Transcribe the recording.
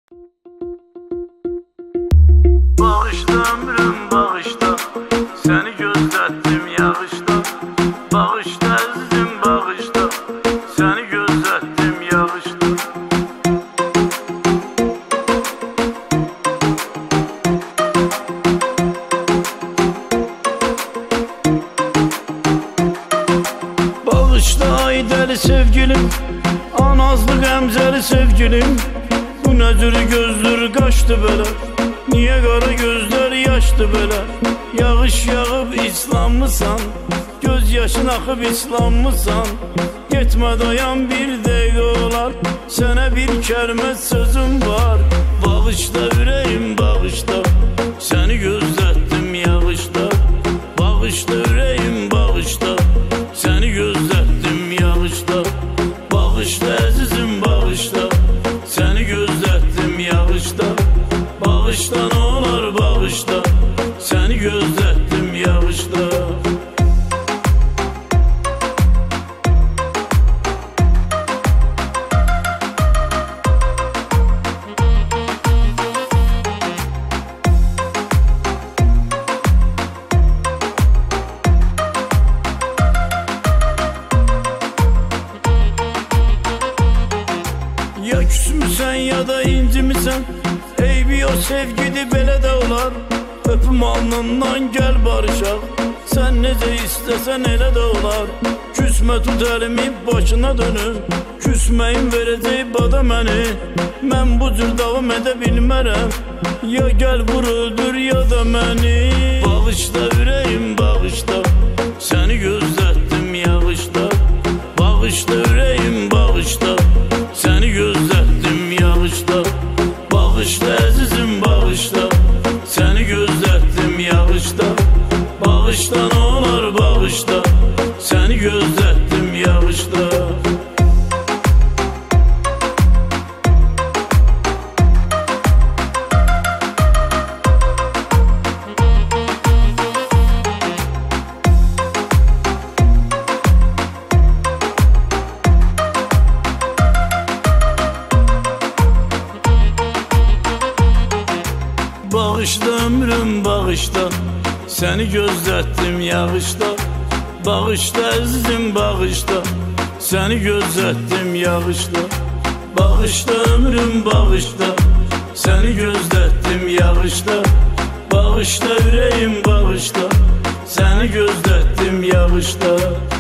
Bağışla ömrüm bağışla, seni gözlettim yağışta. Bağışla əzizim bağışla, seni gözlettim yağışta. Bağışla ay deli sevgilim, anazlı qəmzəli sevgilim. Bu nəcür gözlür qaçdı belə, niye qara gözler yaşdı belə? Yağış yağıb islanmısan, göz yaşın axıb islanmısan. Getmə dayan bir dəqiqə olar, sənə bir kəlmə sözüm var. Bağışla ürəyim bağışla, səni gözlətdim yağışda. Bağışla ürəyim bağışla, səni gözlətdim yağışda. Bağışla əzizim bağışla, səni gözlətdim yağışda. Bağışla ne olar bağışla, seni gözlettim yağışta. Ya küsmüsən ya da incimisən, eybi o sevgidi belə də olar. Öpüm alnından gel barışaq, sen necə istəsən elə də olar. Küsmə tut əlimi başına dönür, küsməyin verəcək bada məni. Mən bu cür davam edə bilmərəm, ya gəl vur öldür ya da məni. Bağışla ürəyim bağışla, səni gözlətdim yağışda. Bağışla ürəyim bağışla, səni gözlətdim yağışda. Bağışla əzizim bağışla, səni gözlətdim yağışda. Bağışla ne olar bağışla, səni gözlətdim yağışda. Bağışla ömrüm bağışla, seni gözlettim yağışta. Bağışla əzizim bağışla, seni gözlettim yağışta. Bağışla ömrüm bağışla, seni gözlettim yağışta. Bağışla ürəyim bağışla, seni gözlettim yağışta.